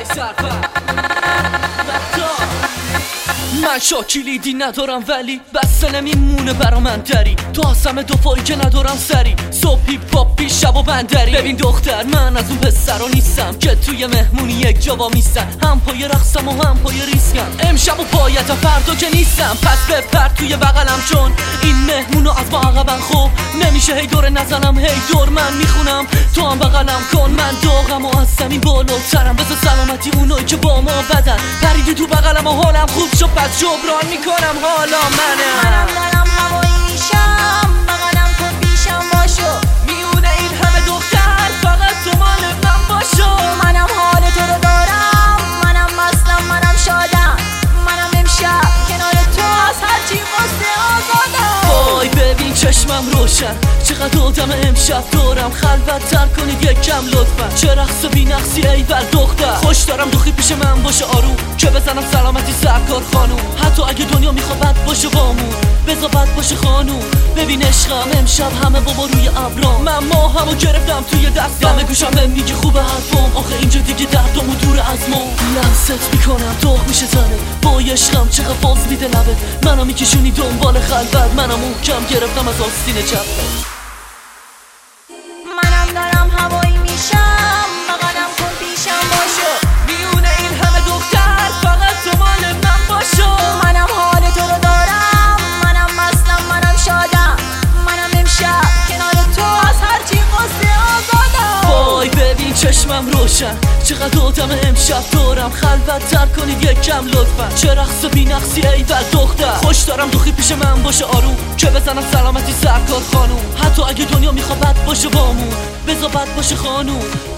من شاکلیدی ندارم ولی بسته نمیمونه برا من دری تو همه دفاعی که ندارم سری صبحی پاپی شب و بندری. ببین دختر من از اون پسرا نیستم که توی مهمونی یک جا میستن، هم پای رقصم و هم پای ریسکم. امشب و پایت فردا که نیستم، پس بپر توی بغلم چون این مهمونو از ما عقبن. خب نمیشه هی دور نزنم هی دور من میخونم تو هم بغلم کن. من داغم و از زمین بالاترم، بذار سلامتی اونایی که با ما بدن. پریدی تو بغلم و حالم خوب شد پس جبران میکنم حالا منم دارم هوایی میشم بغلم تو پیشم باشو. میونه این همه دختر فقط تو مال من باشو. منم حال تو رو دارم، منم مستم، منم شادم، منم امشب کنار تو از هرچی واسه آزادم. وای ببین چشمم روشن چقدر آدم امشب دارم. خلوت تر کنید یک کم لطفا، چه رقص و بی نقصی ای بر دختر. خوش دارم دوخی پیش من باشه آروم، که بزنم سلامتی سرکار خانوم. حتی اگه دنیا میخواد بد باشه بامون بذار بد باشه خانوم. ببین عشقم امشب همه بابا روی ابرام، من ماهمو گرفتم توی دستم. همه گوشم بهم میگه خوبه حرفام، آخه اینجا دیگه دردامو دور از ما. لمست میکنم داغ میشه تنه با عشقم، چقدر باز میده لبه منو میکشونی دنبال خلوت. منم محکم گرفتم از آستین چپ. منم دارم هوایی میشم بغلم کن پیشم باشو. میونه این همه دختر فقط تو مال من باشو. منم حال تو رو دارم، منم مستم، منم شادم، منم امشب کنار تو از هرچی واسه آزادم. وای ببین چشمم روشن چقدر آدم امشب دارم. خلوت تر کنید یک کم لطفا، چه رقص و بی نقصی ای بر دختر. خوش دارم دوخی پیش من باشه آروم، که بزنم سلامتی سرکار خانوم. حتی اگه دنیا میخواد بد باشه بامون بذار بد باشه خانوم.